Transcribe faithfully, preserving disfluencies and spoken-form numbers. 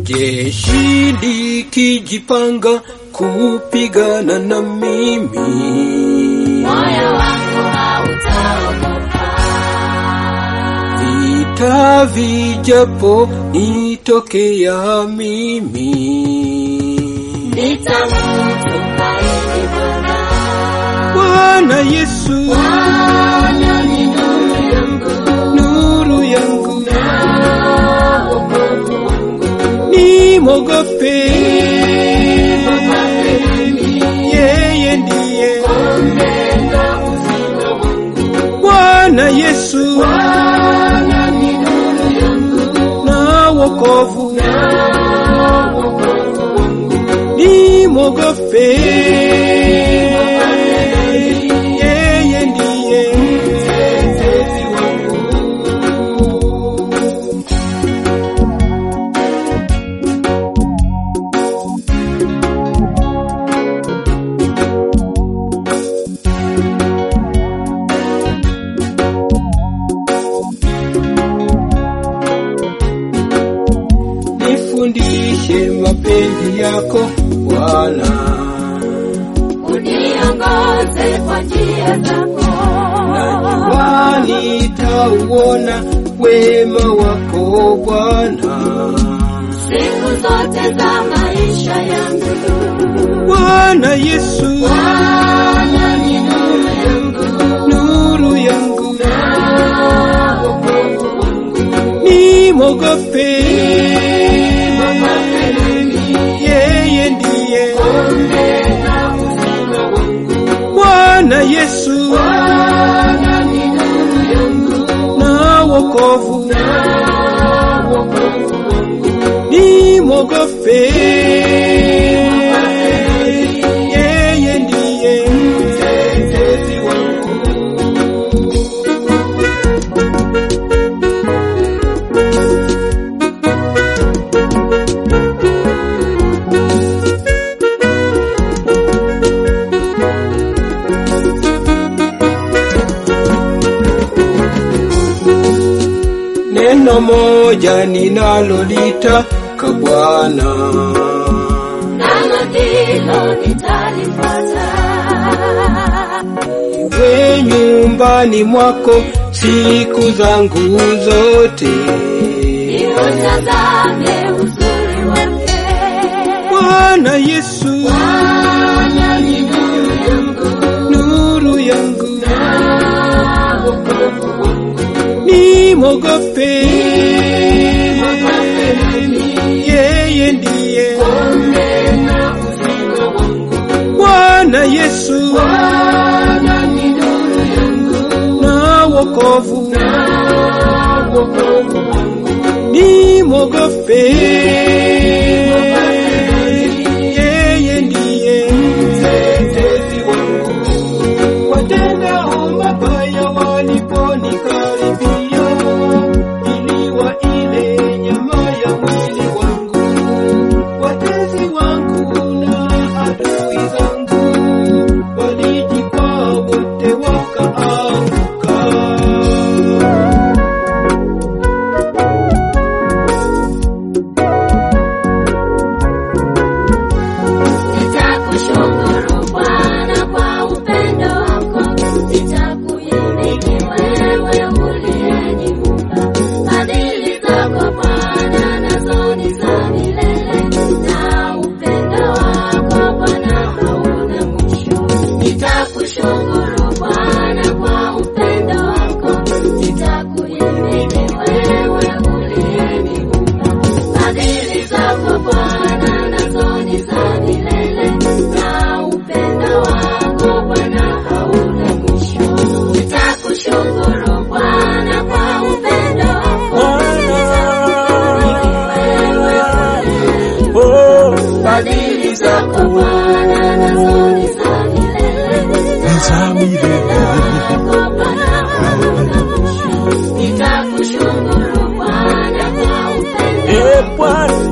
jeshi likijipanga kupigana na mimi, moyo wangu hautaogopa. Vita vijapo nitokea mimi, nitamtumaini Bwana. Bwana Yesu, Bwana ni nuru yangu, nuru yangu, na wokovu wangu. Nimogope, Nimogope, yeye ndiye ngome na uzima wangu. Bwana Yesu, Bwana ni nuru yangu, na wokovu, na wokovu wangu. Nimogope, yeye ndiye mtetezi wangu. Nifundishe mapenzi yako Bwana, uniongoze kwa njia zako. najua nitauona wema wako Bwana, siku zote za maisha yangu. Bwana Yesu, Bwana ni nuru yangu, nuru yangu, na wokovu wangu. Nimogope, Nimogope nami, yeye ndiye ngome na uzima wangu. Bwana Yesu, Bwana ni nuru yangu, na wokovu, na wokovu wangu. Nimogope, yeye ndiye mtetezi wangu. Neno moja ninalolitaka Bwana, nalo ndilo nitalipata. we nyumbani mwako siku zangu zote, Niutazame uzuri wake. Bwana Yesu, Bwana ni nuru yangu, nuru yangu, na wokovu wangu. Nimogope, Nimogope nami, yeye ndiye ngome na uzima wangu. Bwana Yesu, Bwana ni nuru yangu, na wokovu, na wokovu wangu. Nimogope, yeye ndiye mtetezi wangu. Watendao mabaya waliponikaribia, ili waile nyama ya mwili wangu, watezi wangu na adui zangu walijikwaa wote wakaanguka. Nitakushukuru Bwana kwa upendo wako, nitakuhimidi wewe uliyeniumba. Fadhili zako Bwana nazo ni za milele, na upendo wako Bwana hauna mwisho. Nitakushukuru Bwana kwa upendo wako, nitakuhimidi wewe uliyeniumba. Fadhili zako Bwana nazo ni za milele, na upendo wako Bwana hauna mwisho. Nitakushukuru Bwana kwa upendo wako, Oh, fadhili zako Bwana nazo ni za milele, za milele. wako Bwana hauna mwisho. Nitakushukuru Bwana kwa upendo Bwana